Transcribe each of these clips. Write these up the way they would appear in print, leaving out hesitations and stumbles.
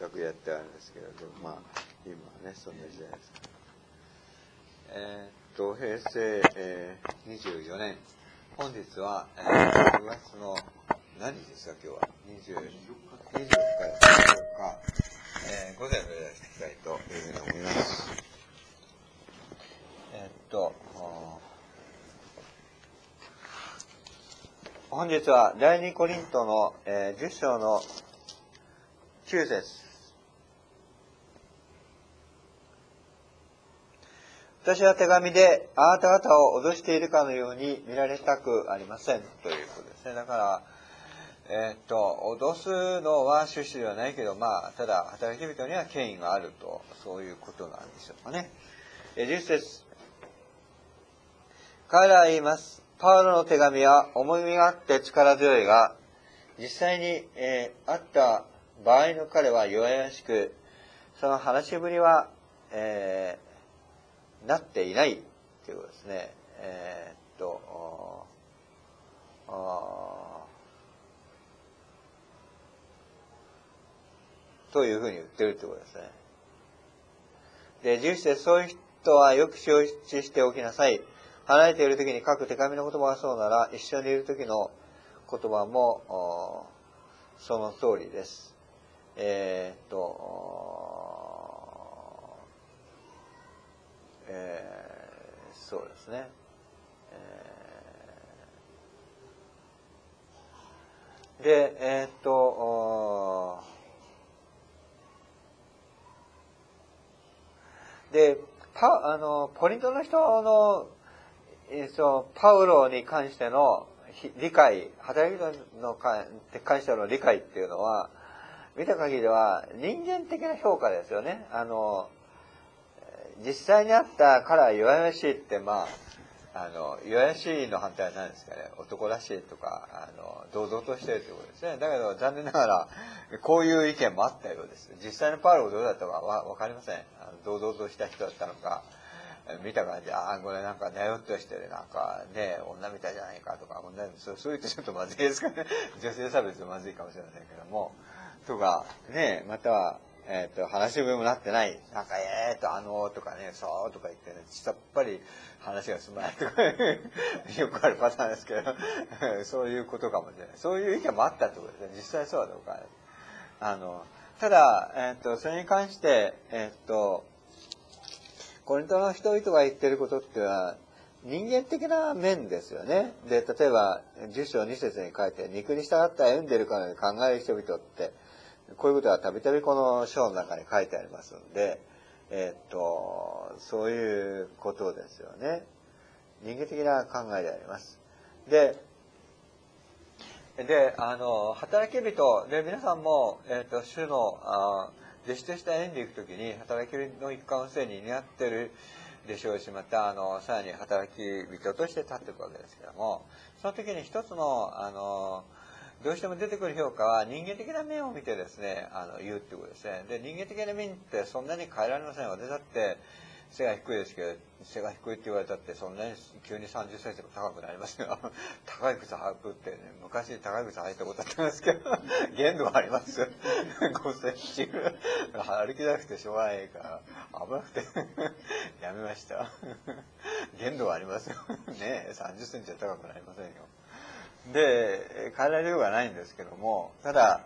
くやってあるんですけれど、まあ今はねそんな時代ですから。平成、24年、本日は、6月の何日ですか今日は24日ですか午前のやっていきたいというふうに思います。本日は第2コリントの、10章の9節。私は手紙であなた方を脅しているかのように見られたくありませんということですね。だから、脅すのは趣旨ではないけど、まあただ働き人には権威があると、そういうことなんでしょうかね。10節。彼らは言います。パウロの手紙は重みがあって力強いが、実際に、あった場合の彼は弱々しく、その話しぶりは、なっていないということですね。というふうに言ってるということですね。で、11節、そういう人はよく承知しておきなさい。離れている時に書く手紙の言葉がそうなら、一緒にいる時の言葉もその通りです。そうですね。で、で、コリントの人の、パウロに関しての理解、働き人の関しての理解っていうのは、見た限りでは人間的な評価ですよね。実際にあった彼は弱々しいって、まあ、弱々しいの反対は何ですかね。男らしいとか、堂々としているということですね。だけど残念ながら、こういう意見もあったようです。実際のパウロがどうだったかはわかりません。堂々とした人だったのか、見た感じ、これなんかねよっとしてる、なんかね、女みたいじゃないかとか、そういうとちょっとまずいですかね。女性差別まずいかもしれませんけども。とか、ね、または、話しぶりもなってない。なんか、とかね、そうとか言ってね、さっぱり話が進まないとか、よくあるパターンですけど、そういうことかもしれない。そういう意見もあったってことですね。実際そうはどうか。ただ、それに関して、コリントの人々が言ってることっていうのは、人間的な面ですよね。で、例えば、10章2節に書いて、肉に従って歩んでいるかのように考える人々って、こういうことはたびたびこの章の中に書いてありますので、そういうことですよね。人間的な考えであります。で、働き人で皆さんも、主の弟子として歩んでいくときに働き人の一環をすでに担っているでしょうし、またさらに働き人として立っていくわけですけども、その時に一つのどうしても出てくる評価は人間的な面を見てですね、言うっていうことですね。で、人間的な面ってそんなに変えられません。私だって背が低いですけど、背が低いって言われたってそんなに急に30センチも高くなりますよ。高い靴履くってね、昔高い靴履いたことあったんですけど、限度がありますよ。5センチぐらい。歩きなくてしょうがないから、危なくてやめました。限度がありますよ。ね、30センチは高くなりませんよ。で、変えられようがないんですけども、ただ、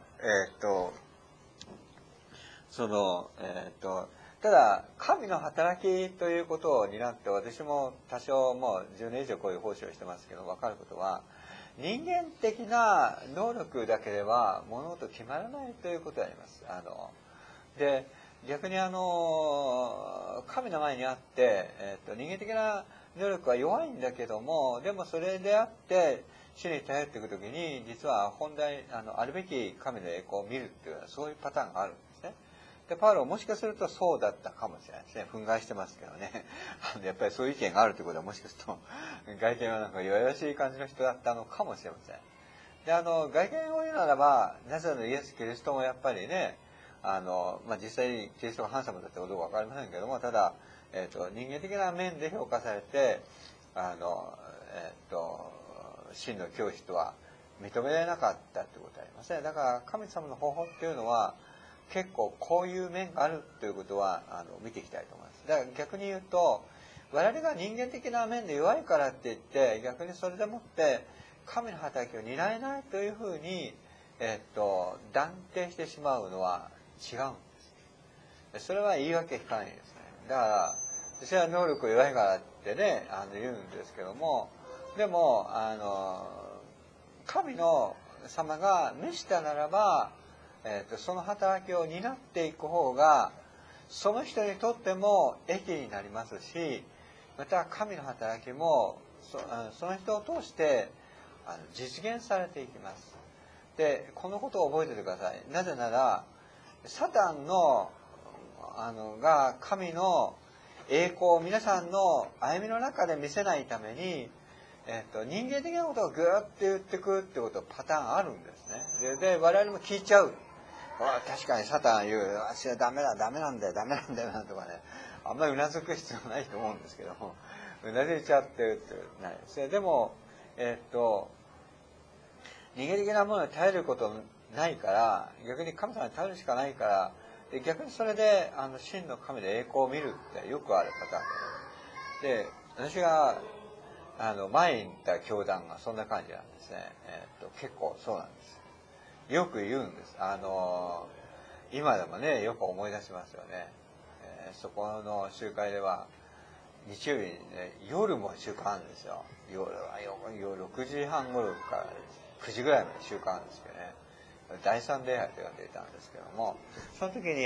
ただ、神の働きということを担って、私も多少もう10年以上こういう奉仕をしてますけど、分かることは、人間的な能力だけでは物事決まらないということであります。で、逆に神の前にあって、人間的な能力は弱いんだけども、でもそれであって、主に頼っていくときに、実は本来、あるべき神の栄光を見るっていうような、そういうパターンがあるんですね。で、パウロもしかするとそうだったかもしれないですね。憤慨してますけどね。やっぱりそういう意見があるということは、もしかすると、外見はなんか弱々しい感じの人だったのかもしれません。で、外見を言うならば、ナザレのイエス・キリストもやっぱりね、実際にキリストがハンサムだったかどうかわかりませんけども、ただ、人間的な面で評価されて、真の教師とは認められなかったということでありますね。だから神様の方法っていうのは、 結構こういう面があるということは見ていきたいと思います。だから逆に言うと、我々が人間的な面で弱いからって言って逆にそれでもって神の働きを担えないというふうに、断定してしまうのは違うんです。それは言い訳聞かないですね。だから私は能力弱いからってね言うんですけども、でも神の様が召したならば、その働きを担っていく方がその人にとっても益になりますし、また神の働きもその人を通して実現されていきます。でこのことを覚えておいてください。なぜならサタンのが神の栄光を皆さんの歩みの中で見せないために、人間的なことをグーって言ってくるってことパターンあるんですね。で我々も聞いちゃう。確かにサタン言う、私はダメなんだよとかね、あんまりうなずく必要ないと思うんですけども、うなずいちゃってるってないですね。でも人間的なものに頼ることないから、逆に神様に頼るしかないから、で逆にそれで真の神で栄光を見るってよくあるパターンで、私が前に行った教団がそんな感じなんですね。結構そうなんです。よく言うんです。今でもねよく思い出しますよね。そこの集会では日曜日にね、夜も集会あるんですよ。夜は6時半頃から9時ぐらいまで集会あるんですけどね。第三礼拝と呼んでいたんですけども、その時に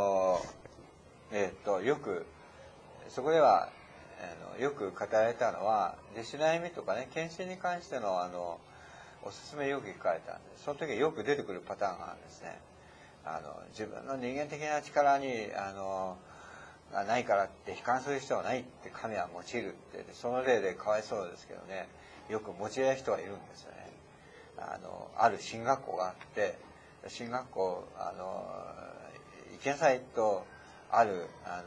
よくそこではよく語られたのは弟子の歩みとかね、献身に関してのおすすめよく聞かれたんで、その時よく出てくるパターンがあるんですね。自分の人間的な力にがないからって悲観する人はないって神は用いるって、その例でかわいそうですけどね、よく用いない人がいるんですよね。ある進学校があって、進学校行きなさいとある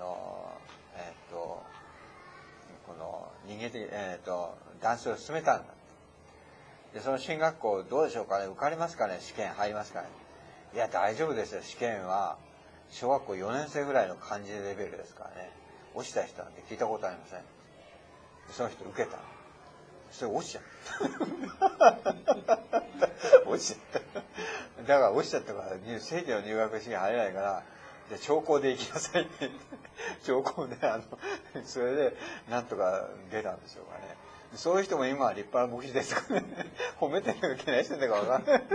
この人間的男性を勧めたんだ。でその進学校どうでしょうかね、受かりますかね、試験入りますかね。いや大丈夫ですよ、試験は小学校4年生ぐらいの漢字レベルですからね、落ちた人なんて聞いたことありません。その人受けた。それ落ちちゃった落ちちゃっただから落ちちゃったから正規の入学試験入れないから、で長考で行きなさいって言って長考でそれでなんとか出たんでしょうかね。そういう人も今は立派な牧師ですからね褒めてるのか嫌いしてるのか分かんない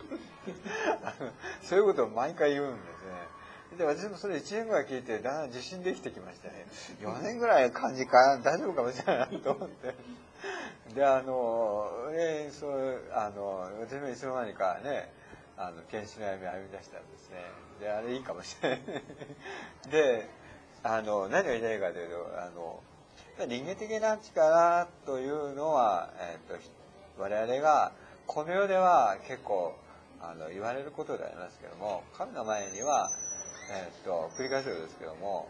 そういうことを毎回言うんですね。で私もそれ1年ぐらい聞いてだんだん自信できてきましたね。4年ぐらい漢字か大丈夫かもしれないなと思ってで私もいつの間にかね検視の歩みを歩み出したんですね。であれいいかもしれないで何を言いたいかというと、人間的な力というのは、我々がこの世では結構言われることでありますけども、神の前には、繰り返すようですけども、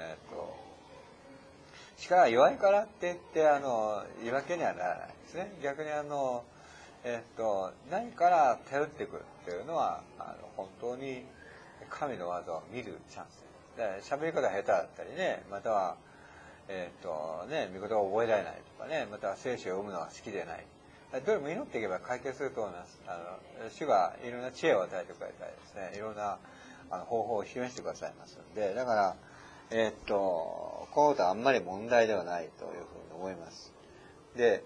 力が弱いからって言って言い訳にはならないですね。逆に何から頼ってくるっていうのは本当に神の技を見るチャンスで、喋り方が下手だったりね、または御言葉を覚えられないとかね、または聖書を読むのが好きでない、どれも祈っていけば解決すると思います。主がいろんな知恵を与えてくれたりですね、いろんな方法を示してくださいますので、だからこのことはあんまり問題ではないというふうに思います。で、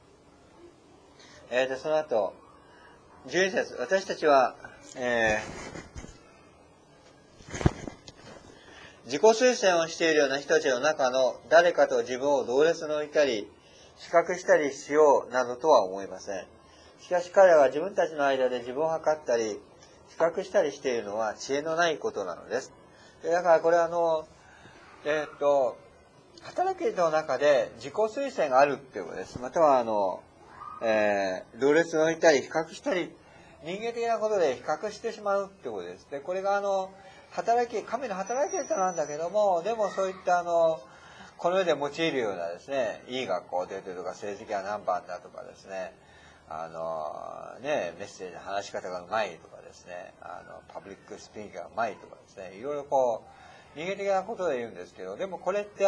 その後12節、私たちは、自己推薦をしているような人たちの中の誰かと自分を同列に置いたり比較したりしようなどとは思いません。しかし彼らは自分たちの間で自分を測ったり比較したりしているのは知恵のないことなのです。だからこれは働きの中で自己推薦があるっていうことです。または同列に置いたり比較したり、人間的なことで比較してしまうってことです。でこれが神の働き方なんだけども、でもそういったこの世で用いるようなですね、いい学校出てるとか成績は何番だとかですね、 メッセージの話し方がうまいとかですね、パブリックスピーカーがうまいとかですね、いろいろこう、人間的なことで言うんですけど、でもこれって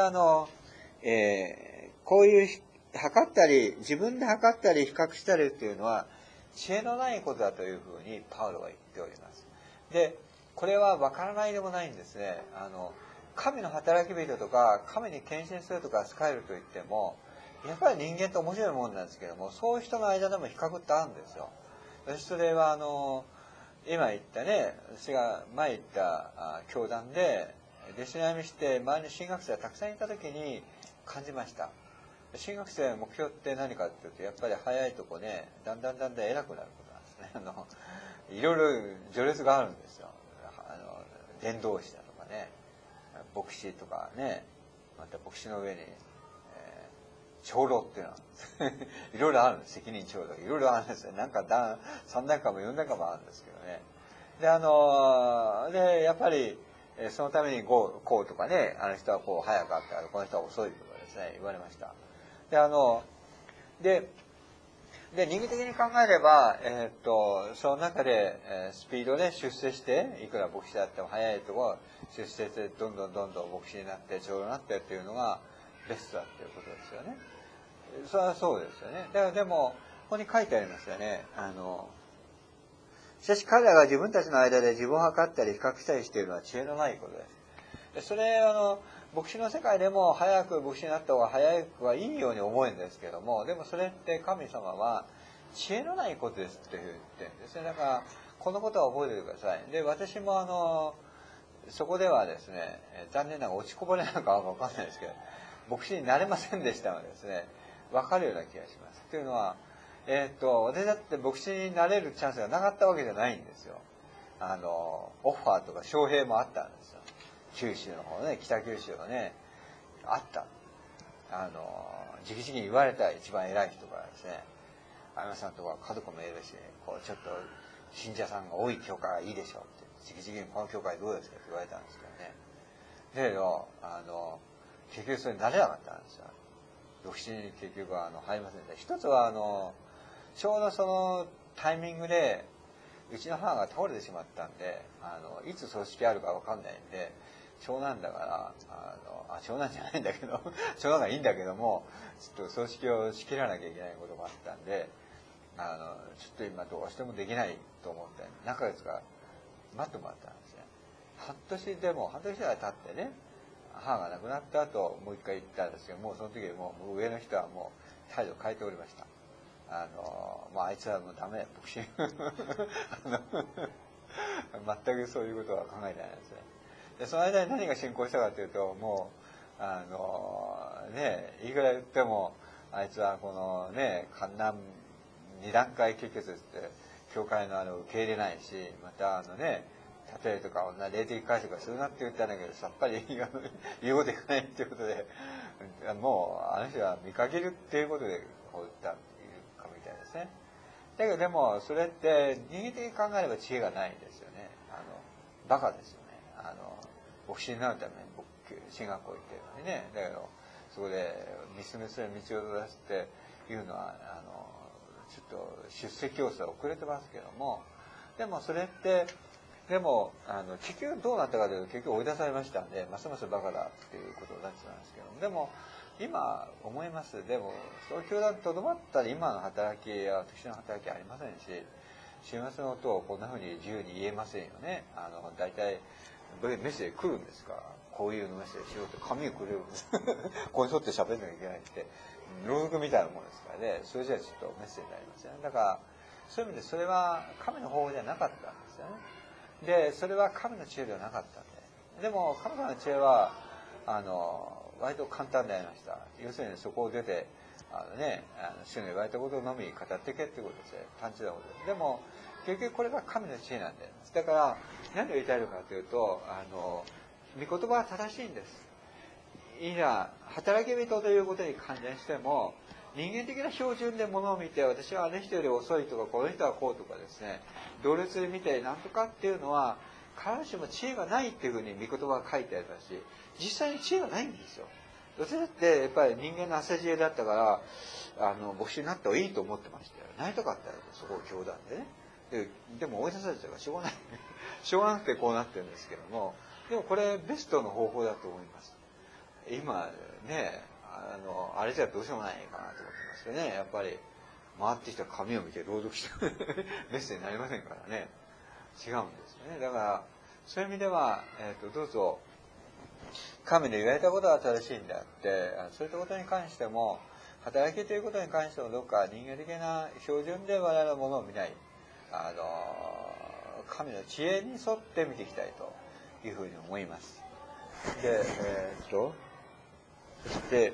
こういう測ったり、自分で測ったり比較したりっていうのは、知恵のないことだというふうにパウロは言っております。で、これは分からないでもないんですね。神の働き人とか、神に献身するとか、仕えると言っても、やっぱり人間って面白いもんなんですけども、そういう人の間でも比較ってあるんですよ。私それは今言ったね、私が前言った教団で、弟子並みして周りに進学生がたくさんいた時に感じました。進学生の目標って何かっていうと、やっぱり早いとこね、だんだん偉くなることなんですね。いろいろ序列があるんですよ。伝道師だとかね、牧師とかね、また牧師の上に、長老っていうのは、いろいろあるんです。責任長老。いろいろあるんですよ。なんか3段階も4段階もあるんですけどね。で、やっぱり、そのためにこうとかね、あの人はこう早かったから、この人は遅いとかですね、言われました。で、人間的に考えれば、その中で、スピードで出世して、いくら牧師であっても早いところ出世して、どんどん牧師になって、長老になってっていうのがベストだっていうことですよね。それはそうですよね。だからでも、ここに書いてありますよね。しかし彼らが自分たちの間で自分を測ったり比較したりしているのは知恵のないことです。それ、牧師の世界でも早く牧師になった方が早くはいいように思うんですけども、でもそれって神様は知恵のないことですって言ってるんですね。だから、このことは覚えておいてください。で、私もそこではですね、残念ながら落ちこぼれなのかわかんないですけど、牧師になれませんでしたのでですね、わかるような気がします。というのは、私だって牧師になれるチャンスがなかったわけじゃないんですよ。オファーとか招聘もあったんですよ。九州の方ね、北九州のね、あった。直々に言われた一番偉い人からですね、あやまさんとか家族もいるし、こうちょっと信者さんが多い教会がいいでしょうって、直々にこの教会どうですかって言われたんですけどね。だけど、結局それになれなかったんですよ。牧師に結局は入りませんでした。一つはちょうどそのタイミングで、うちの母が倒れてしまったんで、いつ葬式あるかわかんないんで、長男だから、長男じゃないんだけど、長男がいいんだけども、ちょっと葬式を仕切らなきゃいけないことがあったんで、ちょっと今どうしてもできないと思って、何ヶ月か待ってもらったんですね。半年ぐらい経ってね、母が亡くなった後、もう一回行ったんですけど、もうその時もう上の人はもう態度を変えておりました。あいつはもうダメ、牧師。全くそういうことは考えてないですね。で、その間に何が進行したかというと、もう、いくら言っても、あいつはこのね、観覧2段階結決って、教会の受け入れないし、また例えとか霊的解釈はするなって言ったんだけど、さっぱり言うこといかないっていうことで、もうあの人は見かけるっていうことでこう言ったっていうかみたいですね。だけどでもそれって人間的に考えれば知恵がないですよね。バカですよね。牧師になるために進学校行ってるのにね。だけどそこで見つめする道を出すっていうのはちょっと出席要素は遅れてますけども、でもそれってでも結局どうなったかというと結局追い出されましたんで、ますますバカだっていうことになってたんですけど、でも今思います。でもそういう教団にとどまったら今の働きや私の働きはありませんし、週末の音をこんな風に自由に言えませんよね。大体メッセージ来るんですから、こういうメッセージしようって紙をくれるんです。これに沿って喋んなきゃいけないって、朗読みたいなものですからね、それじゃちょっとメッセージになりますよね。だからそういう意味でそれは神の方法じゃなかったんですよね。で、それは神の知恵ではなかったんで。でも、神様の知恵は、割と簡単でありました。要するにそこを出て、主の言われたことのみ語っていけってことですね。単純なことです。でも、結局これが神の知恵なんで。だから、何を言いたいのかというと、御言葉は正しいんです。いや、働き人ということに関連しても、人間的な標準で物を見て、私はあの人より遅いとか、この人はこうとかですね、同列で見て何とかっていうのは、必ずしも知恵がないっていうふうに御言葉が書いてありますし、実際に知恵がないんですよ。 私だってやっぱり人間の汗知恵だったから牧師になった方がいいと思ってましたよ。なりたかったよ、そこを教団でね。でも追い出されちゃうからしょうがないしょうがなくてこうなってるんですけども、でもこれベストの方法だと思います。今ねあれじゃどうしようもないかなと思ってますよね。やっぱり回ってきた紙を見て朗読してメッセージになりませんからね。違うんですよね。だからそういう意味では、どうぞ神の言われたことは正しいんであって、そういったことに関しても、働きということに関してもどうか人間的な標準で我々のものを見ない、神の知恵に沿って見ていきたいというふうに思います。で、そして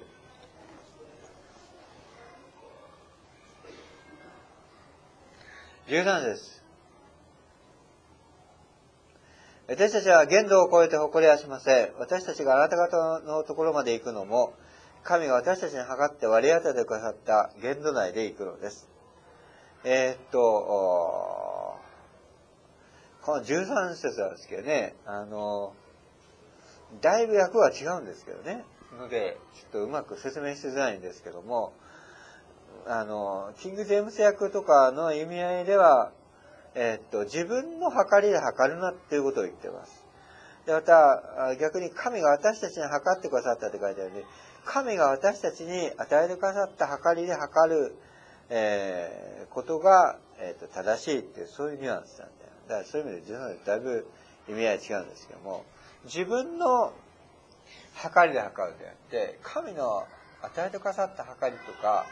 13です。私たちは限度を超えて誇りはしません。私たちがあなた方のところまで行くのも、神が私たちに測って割り当ててくださった限度内で行くのです。この13節なんですけどね、だいぶ訳は違うんですけどね。ので、ちょっとうまく説明しづらいんですけども、キング・ジェームス訳とかの意味合いでは、自分の測りで測るなっていうことを言っています。で、また、逆に神が私たちに測ってくださったって書いてあるので、神が私たちに与えてくださった測りで測る、ことが、正しいっていう、そういうニュアンスなんだよ。だからそういう意味で13節だいぶ意味合い違うんですけども、自分の測りで測るであって、神の与えてくださった測りとか、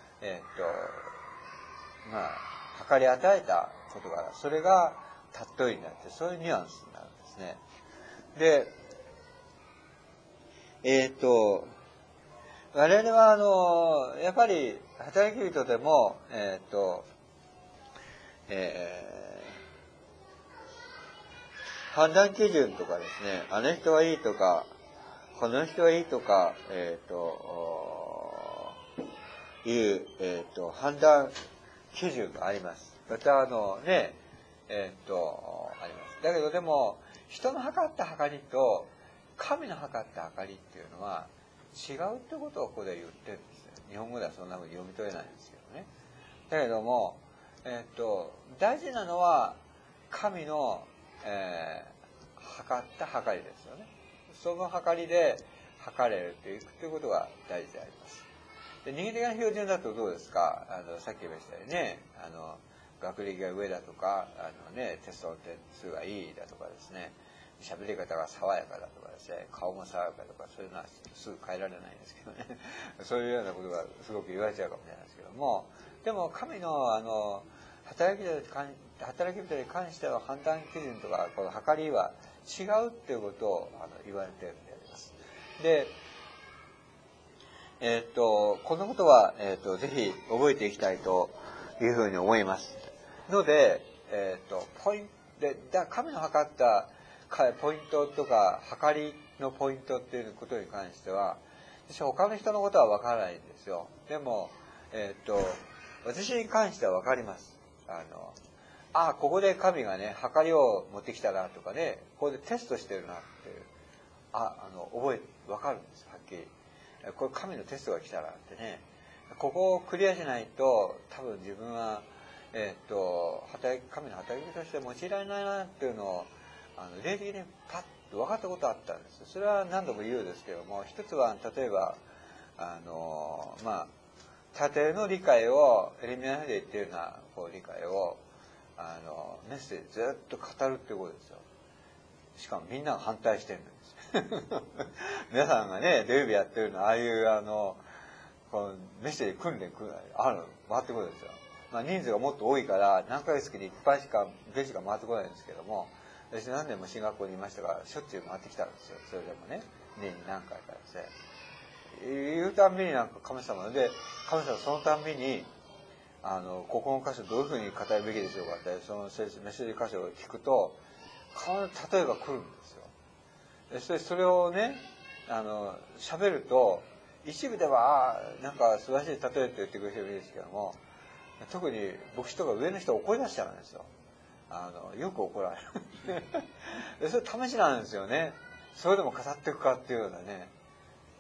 測り与えたことが、それが例えになって、そういうニュアンスになるんですね。で、我々は、やっぱり、働き人でも、判断基準とかですね、あの人はいいとか、この人はいいとか、判断基準があります。また、あります。だけどでも、人の測った測りと、神の測った測りっていうのは、違うってことをここで言ってるんですよ。日本語ではそんな風に読み取れないんですけどね。だけども、大事なのは、神の、測った測りですよね。その測りで測れていくということが大事であります。で、人間的な標準だとどうですか？さっき言いましたよね。学歴が上だとか、テストの点数がいいだとかですね、喋り方が爽やかだとかですね、顔も爽やかとか、そういうのはすぐ変えられないんですけどね。そういうようなことがすごく言われちゃうかもしれないですけども、でも神の働き人に関しては判断基準とか、この測りは違うっていうことを言われているんであります。で、このことは、ぜひ覚えていきたいというふうに思います。ので、神の測ったポイントとか、測りのポイントっていうことに関しては、私は他の人のことは分からないんですよ。でも、私に関しては分かります。ここで神がね、測りを持ってきたなとかね、ここでテストしてるなっていう、分かるんですよ、はっきり。これ神のテストが来たらってね、ここをクリアしないと、多分自分は、神の働きとして用いられないなっていうのを、霊的にパッと分かったことあったんです。それは何度も言うんですけども、一つは、例えば、縦の理解を、エレミナで言っているような理解を、メッセージずっと語るっていうことですよ。しかもみんなが反対してるんです。皆さんがね、土曜日やってるのは、ああいうこのメッセージ訓練回ってくるんですよ。人数がもっと多いから、何ヶ月にいっぱいしか弟子が回ってこないんですけども、私何年も進学校にいましたから、しょっちゅう回ってきたんですよ。それでもね、年に何回かですね。言うたんびになんか神様で、神様そのたんびに、ここの箇所どういうふうに語るべきでしょうかって、そのメッセージ箇所を聞くと、例えが来るんですよ。それをね、喋ると、一部では、なんか素晴らしい例えって言ってくれる人もいいですけども、特に牧師とか上の人怒り出しちゃうんですよ。よく怒られる。それ試しなんですよね。それでも語っていくかっていうようなね。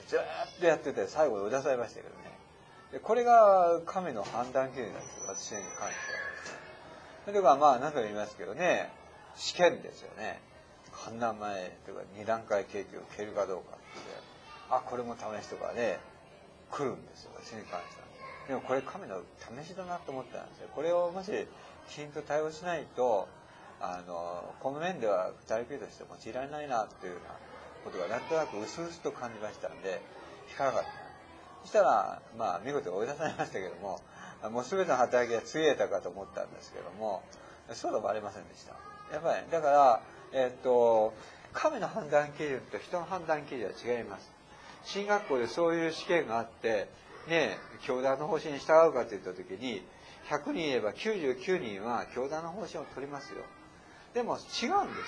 ずーっとやってて最後に追い出されましたけどね。でこれが神の判断基準なんですよ、私に関しては。それがまあ何度も言いますけどね、試験ですよね。判断前というか2段階景気を蹴るかどうかって、これも試しとかね、来るんですよ、私に関しては。でもこれ神の試しだなと思ったんですよ。これをもしきちんと対応しないと、この面では二人きりとして用いられないなっていうようなことがなんとなく薄々と感じましたんで、引かなかった。そしたら、まあ見事追い出されましたけども、もう全ての働きがついえたかと思ったんですけども、そうでもありませんでした。やっぱり、だから、神の判断基準と人の判断基準は違います。進学校でそういう試験があって、ね、教団の方針に従うかといったときに、100人いれば99人は教団の方針を取りますよ。でも違うんです。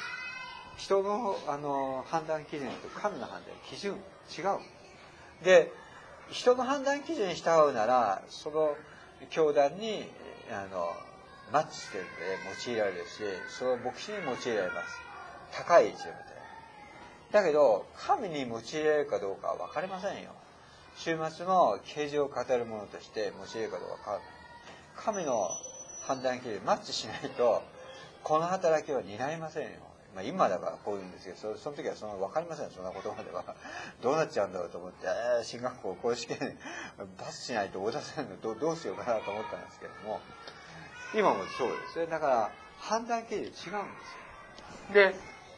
人の、判断基準と神の判断基準違う。で、人の判断基準に従うなら、その教団にマッチしてるんで用いられるし、その牧師に用いられます。高い位置を見て。だけど、神に用いられるかどうかは分かりませんよ。週末の啓示を語るものとして用いられるかどうか分からない。神の判断基準にマッチしないと、この働きは担いませんよ。まあ今だからこういうんですけど、その時は分かりませんよ、そんなことまでは。どうなっちゃうんだろうと思って、進学校こういう試験パスしないと追い出せないのどうしようかなと思ったんですけども、今もそうですね。だから判断基準違うんですよ。で、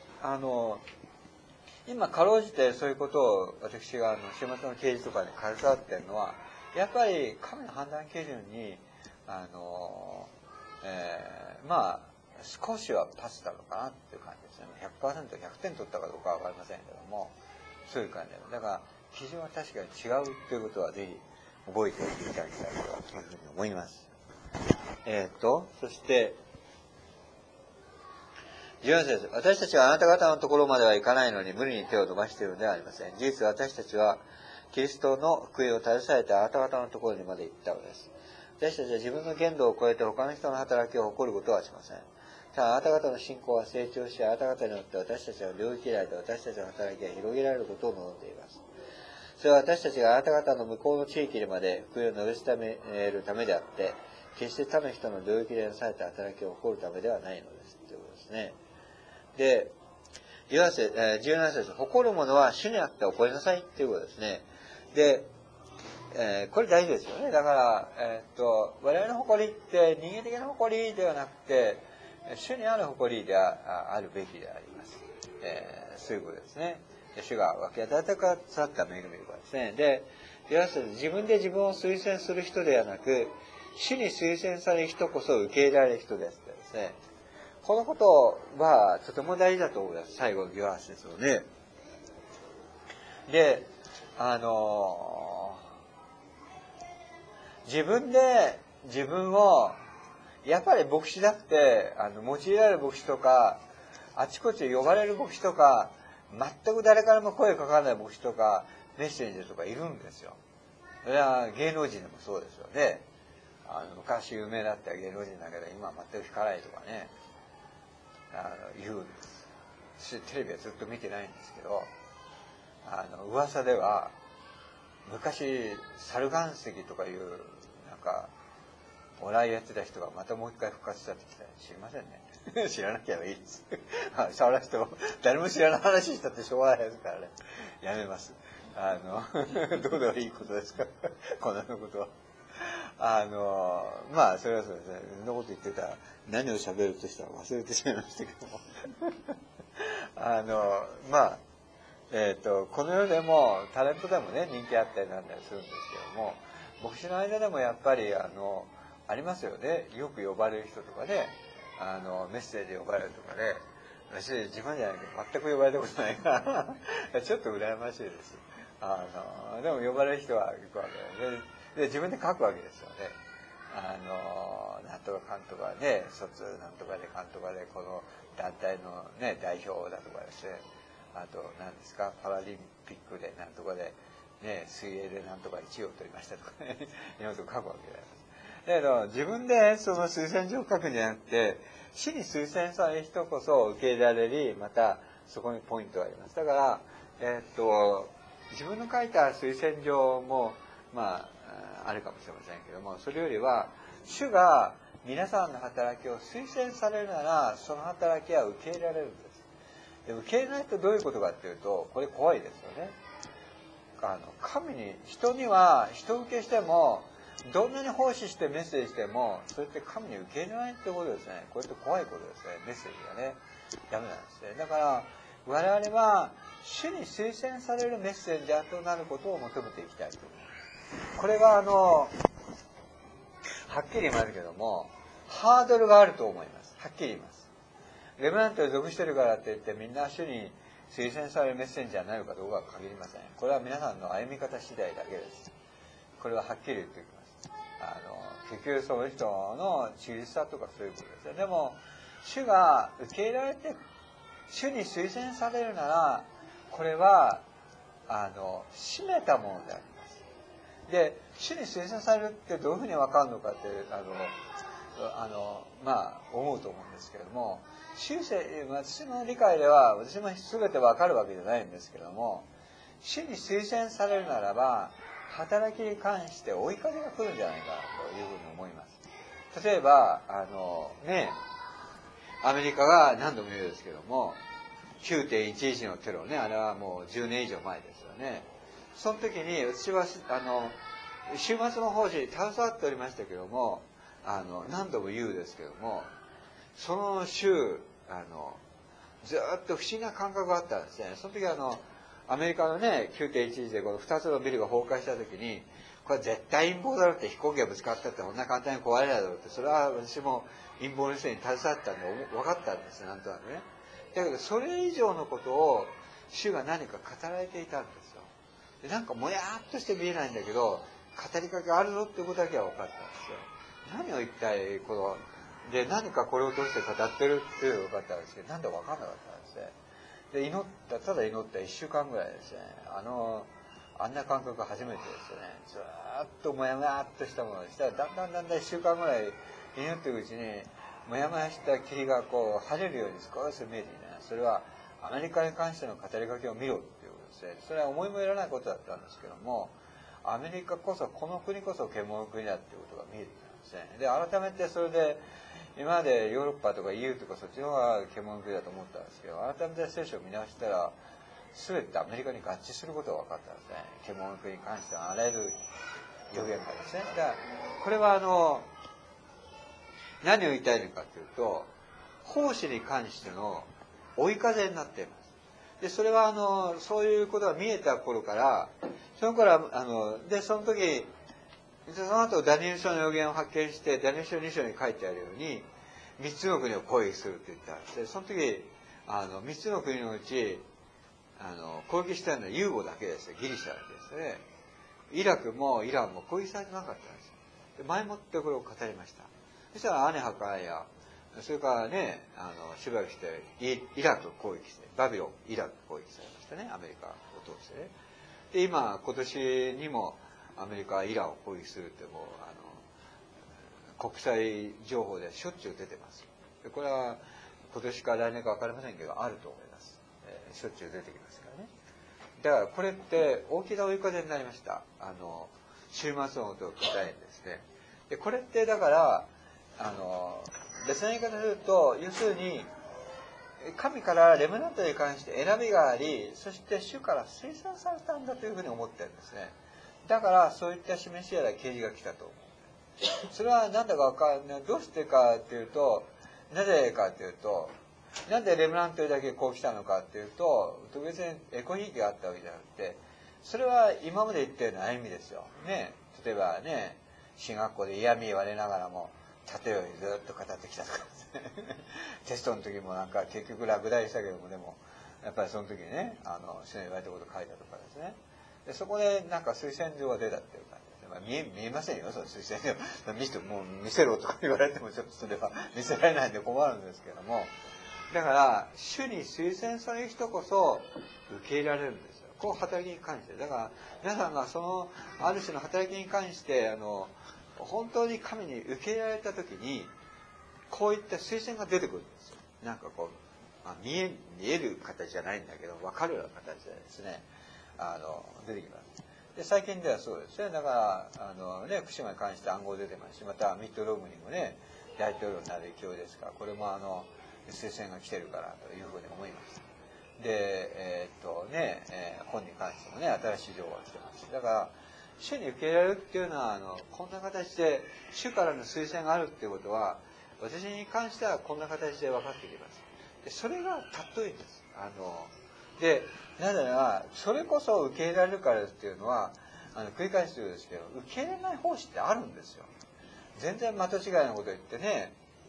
今かろうじてそういうことを私が週末の啓示とかに携わっているのは、やっぱり神の判断基準にまあ少しはパスなのかなっていう感じですね。100%、100点取ったかどうかは分かりませんけども、そういう感じで。だから基準は確かに違うということはぜひ覚えておいていただきたいというふうに思います。そして14節、私たちはあなた方のところまでは行かないのに無理に手を伸ばしているのではありません。事実私たちはキリストの福音を携えてあなた方のところにまで行ったのです。私たちは自分の限度を超えて他の人の働きを誇ることはしません。ただあなた方の信仰は成長し、あなた方によって私たちの領域内で私たちの働きが広げられることを望んでいます。それは私たちがあなた方の向こうの地域にまで福音を述べ伝えるためであって、決して他の人の領域でなされた働きを誇るためではないのです。ということですね。で、17節、誇るものは主にあって誇りなさいっていうことですね。で、これ大事ですよね。だから、我々の誇りって人間的な誇りではなくて、主にある誇りであるべきであります。そういうことですね。主が分け与えてくださった恵みということですね。で、自分で自分を推薦する人ではなく、主に推薦される人こそ受け入れられる人ですってですね。このことはとても大事だと思います。最後の18節のね。で、自分で自分を、やっぱり牧師だって、用いられる牧師とか、あちこち呼ばれる牧師とか、全く誰からも声かからない牧師とか、メッセンジャーとかいるんですよ。それは芸能人でもそうですよね。昔有名だった芸能人だけど、今は全く聞かないとかね、言うんです。テレビはずっと見てないんですけど、噂では、昔、猿岩石とかいう、なんか、お笑いやってた人がまたもう一回復活したってきたら知りませんね。知らなければいいです。触らせても、誰も知らない話したってしょうがないですからね。やめます。どうでもいいことですから、こんなことは。まあ、それはそうですね。そんなこと言ってたら、何を喋るとしたら忘れてしまいましたけども。まあ、この世でもタレントでもね人気あったりなんだりするんですけども、牧師の間でもやっぱりありますよね。よく呼ばれる人とかね、メッセージ呼ばれるとかね。私自分じゃないけど全く呼ばれたことないからちょっと羨ましいです。でも呼ばれる人は行くわけで、自分で書くわけですよね。なんとかかんとかね、卒なんとかでかんとかでこの団体のね代表だとかですね。あと何ですか、パラリンピックでなんとかでね、水泳でなんとか1位を取りましたとかね、いろいろと書くわけであります。だけど自分でその推薦状を書くんじゃなくて、主に推薦される人こそ受け入れられる、またそこにポイントがあります。だから自分の書いた推薦状もあるかもしれませんけども、それよりは主が皆さんの働きを推薦されるなら、その働きは受け入れられるんです。で、受け入れないとどういうことかっていうと、これ怖いですよね。神に、人には人受けしても、どんなに奉仕してメッセージしても、それって神に受け入れないってことですね。これって怖いことですね。メッセージがね、ダメなんですね。だから我々は主に推薦されるメッセンジャーとなることを求めていきたいと思います。これははっきり言いますけども、ハードルがあると思います。はっきり言います。レムナントに属してるからって言ってみんな主に推薦されるメッセンジャーになるかどうかは限りません。これは皆さんの歩み方次第だけです。これははっきり言っておきます。結局その人の忠実さとかそういうことですよ。でも主が受け入れられて主に推薦されるなら、これは締めたものであります。で、主に推薦されるってどういうふうに分かるのかって思うと思うんですけれども、私の理解では私も全て分かるわけじゃないんですけれども、主に推薦されるならば働きに関して追い風が来るんじゃないかなというふうに思います。例えばアメリカが何度も言うんですけども、9.11 のテロね、あれはもう10年以上前ですよね。その時に私は週末の奉仕に携わっておりましたけども、何度も言うんですけども、その週ずっと不思議な感覚があったんですね。その時アメリカのね 9.11 でこの2つのビルが崩壊した時に、これは絶対陰謀だろうって、飛行機がぶつかったってこんな簡単に壊れないだろうって、それは私も陰謀の人に携わったんで分かったんです、なんとなくね。だけどそれ以上のことを主が何か語られていたんですよ。で、なんかもやっとして見えないんだけど、語りかけがあるぞっていうことだけは分かったんですよ。何を一体で何かこれを通して語ってるっていうのが分かったんですけど、なんだか分かんなかったんですね。で、ただ祈った1週間ぐらいですね、あんな感覚が初めてですよね。ずーっともやもやっとしたものでしたら、だんだん1週間ぐらい祈っていくうちに、もやもやした霧が晴れるように少し見えてきた。それはアメリカに関しての語りかけを見ろっていうことですね。それは思いもよらないことだったんですけども、アメリカこそ、この国こそ獣の国だっていうことが見えてきたんですね。で、改めてそれで、今までヨーロッパとか EU とかそっちの方が獣の国だと思ったんですけど、改めて聖書を見直したら、全てアメリカに合致することが分かったんですね。獣の国に関してはあらゆる予言がですね。だからこれは何を言いたいのかというと、奉仕に関しての追い風になっています。で、それはそういうことが見えた頃から、その時、その後ダニエル書の予言を発見して、ダニエル書2章に書いてあるように、3つの国を攻撃するって言ったんです。で、その時、3つの国のうち、攻撃したのはユーゴだけですよ。ギリシャだけですね。イラクもイランも攻撃されてなかったんですよ。で、前もってこれを語りました。そしたらアネハカや、それからね、しばらくしてイラク攻撃して、バビロン、イラク攻撃されましたね。アメリカを通してね。で、今年にもアメリカはイランを攻撃するってもう、国際情報でしょっちゅう出てます。で、これは今年か来年か分かりませんけど、あると思います。しょっちゅう出てきますからね。だからこれって大きな追い風になりました。週末のことを答えですね。で、これってだから、別な言い方で言うと、要するに、神からレムナントに関して選びがあり、そして主から推薦されたんだというふうに思ってるんですね。だからそういった示しやら啓示が来たと思う。それは何だか分かんない。どうしてかっていうと、なぜかっていうと、なんでレムナントにだけこう来たのかっていうと、特別にエコひいきがあったわけじゃなくて、それは今まで言ったような歩みですよ。ね。例えばね、進学校で嫌味言われながらも、縦よりずっと語ってきたとかですね。テストの時もなんか結局落第したけども、でも、やっぱりその時にね、主の言われたこと書いたとかですね。で、そこでなんか推薦状が出たっていう感じです。見えませんよ、その推薦状。もう見せろとか言われてもちょっとそれは見せられないんで困るんですけども。だから、主に推薦される人こそ受け入れられるんですよ。こう働きに関して。だから、皆さんがその、ある種の働きに関して、本当に神に受け入れられたときに、こういった推薦が出てくるんですよ。なんか見える形じゃないんだけど、わかるような形でですね。 出てきます。で最近ではそうですね。だから福島に関して暗号出てますし、またミッドロームにもね大統領になる勢いですから、これも推薦が来てるからというふうに思います。で本に関してもね新しい情報が来てます。だから主に受け入れられるっていうのはこんな形で主からの推薦があるっていうことは、私に関してはこんな形で分かってきます。でそれが尊いんです。でなぜならそれこそ受け入れられるからっていうのは繰り返すようですけど、受け入れない奉仕ってあるんですよ。全然的違いなこと言ってね、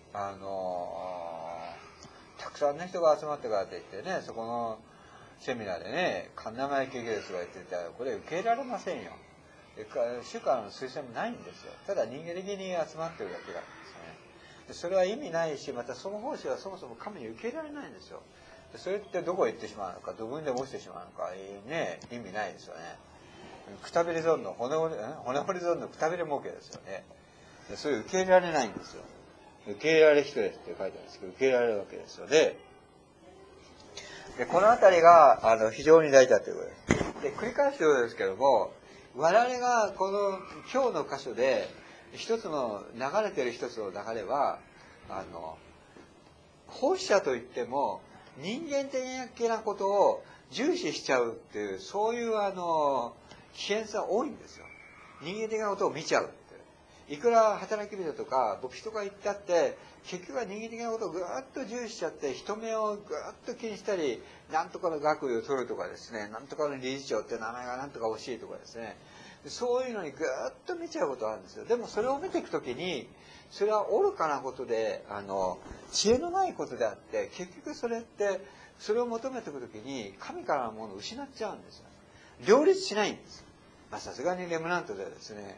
たくさんの人が集まってからって言ってね、そこのセミナーでね、神生焼きですとか言ってたら、これ受け入れられませんよ。主からの推薦もないんですよ。ただ人間的に集まってるだけなんですよね。でそれは意味ないし、またその奉仕はそもそも神に受け入れられないんですよ。でそれってどこへ行ってしまうのか、どこにでも落ちてしまうのか、ね、意味ないですよね。くたびれ損の骨折り損のくたびれ儲けですよね。でそれ受け入れられないんですよ。受け入れられる人ですって書いてあるんですけど、受け入れられるわけですよね。でこのあたりが非常に大事だということです。で繰り返すようですけども、我々がこの今日の箇所で一つの流れている一つの流れは奉仕者といっても人間的なことを重視しちゃうっていう、そういう危険さ多いんですよ。人間的なことを見ちゃうって。いくら働き人とか牧師とか言ったって結局は人間的なことをぐーっと重視しちゃって、人目をぐーっと気にしたり、なんとかの学位を取るとかですね、なんとかの理事長って名前がなんとか欲しいとかですね、そういうのにぐーっと見ちゃうことがあるんですよ。でもそれを見ていくときに、それは愚かなことで知恵のないことであって、結局それってそれを求めていくときに神からのものを失っちゃうんですよ。両立しないんです。さすがにレムナントではですね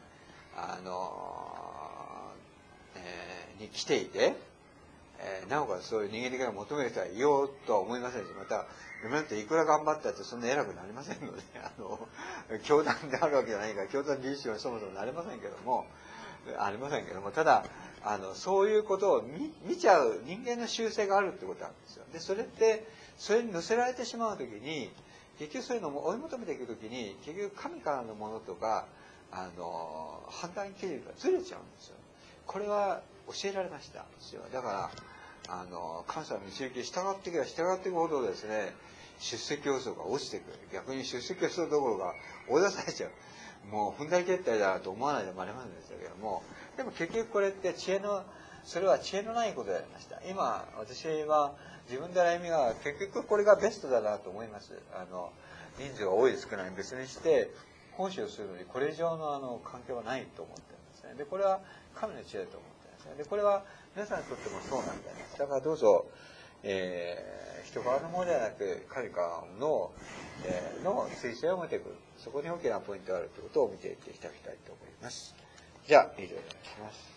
に来ていて、なおかつそういう人間的な求める人はいようとは思いませんし、またレムナントいくら頑張ったってそんな偉くなりませんので教団であるわけじゃないから、教団理事長にそもそもなれませんけども、ただそういうことを見ちゃう人間の習性があるってことなんですよ。でそれってそれに乗せられてしまうときに、結局そういうのを追い求めていくときに、結局神からのものとか判断基準がずれちゃうんですよ。これは教えられましたですよ。だから神様の導きに従っていけば従っていくほどですね、出席要素が落ちてくる。逆に出席要素どころが追い出されちゃう。もう踏んだり蹴ったりだなと思わないでもありませんでしたけども、でも結局これってそれは知恵のないことでありました。今私は自分で歩みが結局これがベストだなと思います。人数が多い少ない別にして奉仕をするのにこれ以上の関係はないと思ってるんですね。でこれは神の知恵だと思ってるんですね。でこれは皆さんにとってもそうなんであります。だからどうぞ、人からのものではなく神からの推薦を持ってくる、そこに大きなポイントがあるということを見ていただきたいと思います。じゃあ以上でお願いします。